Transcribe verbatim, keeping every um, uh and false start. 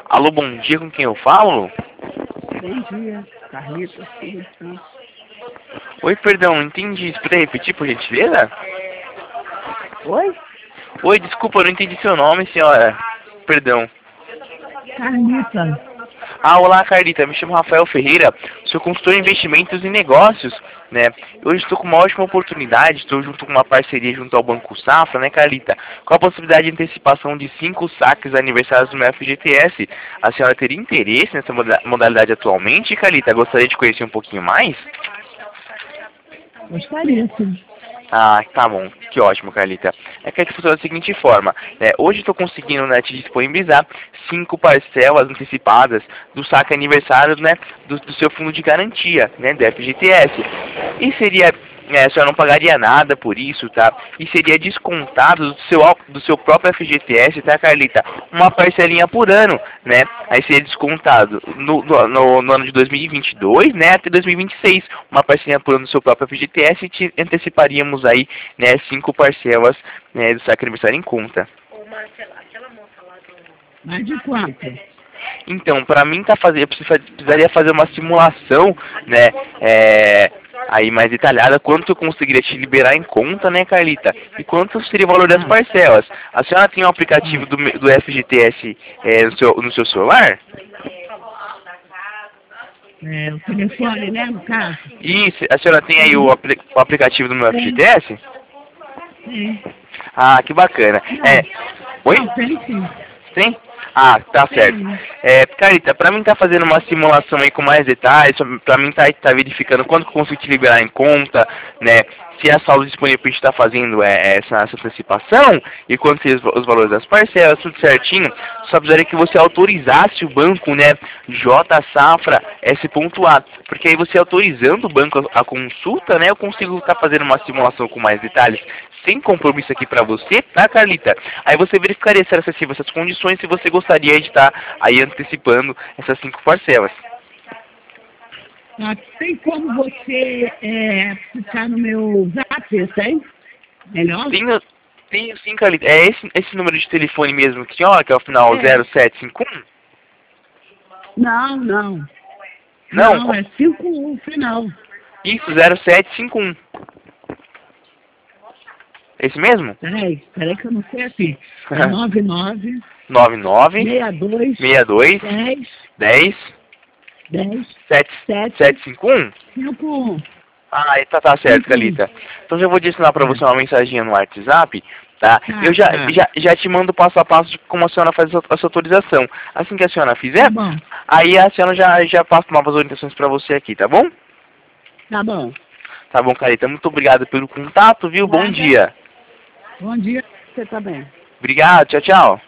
Alô, bom dia, com quem eu falo? Bom dia, Carlita, filho de Santos. Oi, perdão, não entendi. Você poderia repetir, por gentileza? Oi? Oi, desculpa, eu não entendi seu nome, senhora. Perdão. Carlita. Ah, olá, Carlita. Me chamo Rafael Ferreira. Sou consultor em investimentos e negócios, né? Hoje estou com uma ótima oportunidade. Estou junto com uma parceria junto ao Banco Safra, né, Carlita? Com a possibilidade de antecipação de cinco saques aniversários do meu F G T S. A senhora teria interesse nessa moda- modalidade atualmente, Carlita? Gostaria de conhecer um pouquinho mais? Gostaria, sim. Ah, tá bom. Que ótimo, Carlita. É que a gente funciona da seguinte forma. Né? Hoje estou conseguindo, né, te disponibilizar cinco parcelas antecipadas do saque aniversário, né, do, do seu fundo de garantia, né, do F G T S. E seria, é, a senhora não pagaria nada por isso, tá? E seria descontado do seu, au- do seu próprio F G T S, tá, Carlita? Uma parcelinha por ano, né? Aí seria descontado no, no, no- no ano de dois mil e vinte e dois, né, até dois mil e vinte e seis. Uma parcelinha por ano do seu próprio F G T S e te anteciparíamos aí, né, cinco parcelas, né, do saque aniversário em conta. Mais de quanto? Então, para mim tá fazendo, eu preciso- precisaria fazer uma simulação, né, é, aí mais detalhada, quanto eu conseguiria te liberar em conta, né, Carlita? E quanto seria o valor das Ah. parcelas? A senhora tem o aplicativo do, me- do F G T S é, no, seu, no seu celular? É, o telefone, né, no caso? Isso, a senhora tem aí o, apli- o aplicativo do meu F G T S? Sim. Ah, que bacana. É, oi? Não, tem sim. Tem? Ah, tá certo. Tem. É, Carita, pra mim tá fazendo uma simulação aí com mais detalhes, sobre- pra mim tá, tá verificando quanto que eu consigo te liberar em conta, né, se a saldo disponível pra gente tá fazendo é, essa, essa antecipação, e quanto seriam os, os valores das parcelas, tudo certinho, só precisaria que você autorizasse o banco, né, J Safra S.A, porque aí você autorizando o banco a, a consulta, né, eu consigo estar fazendo uma simulação com mais detalhes, sem compromisso aqui pra você, tá, Carlita? Aí você verificaria se era acessível essas condições, se você gostaria de estar aí antecipando essas cinco parcelas. Ah, tem como você é, ficar no meu zap, tem? Melhor? Tenho, tenho sim, Carlita. É esse, esse número de telefone mesmo que senhora, que é o final É. zero sete cinco um? Não, não. Não, Não, é cinco um final. isso, zero sete cinco um. Esse mesmo? Peraí, peraí que eu não sei assim. É nove nove, nove nove, seis dois, seis dois, dez, dez, dez, sete, sete, sete cinco um? cinco um. Ah, tá, tá certo, Cinco um. Carlita. Então já vou adicionar pra você uma mensaginha no WhatsApp, tá? Tá, Eu já, tá. já, já te mando passo a passo de como a senhora faz essa essa autorização. Assim que a senhora fizer, Tá bom, aí a senhora já, já passa novas orientações pra você aqui, tá bom? tá bom. Tá bom, Carlita. Muito obrigado pelo contato, viu? Bom Nada. dia. Bom dia, você também. Obrigado, tchau, tchau.